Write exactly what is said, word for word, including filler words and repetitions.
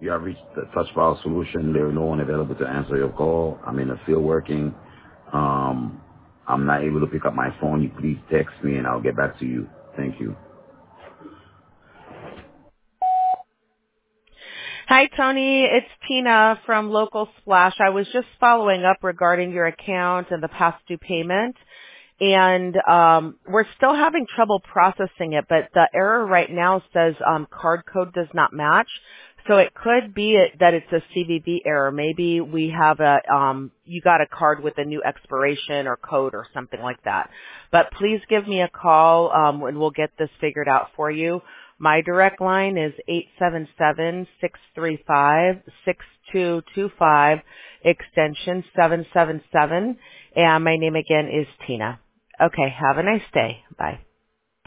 You have reached the Touch File Solution. There is no one available to answer your call. I'm in the field working. Um, I'm not able to pick up my phone. You please text me and I'll get back to you. Thank you. Hi, Tony. It's Tina from Local Splash. I was just following up regarding your account and the past due payment. And um, we're still having trouble processing it, but the error right now says um, card code does not match. So it could be it, that it's a C V V error. Maybe we have a, um, you got a card with a new expiration or code or something like that. But please give me a call um, and we'll get this figured out for you. My direct line is eight seven seven, six three five, six two two five, extension seven seven seven. And my name again is Tina. Okay, have a nice day. Bye.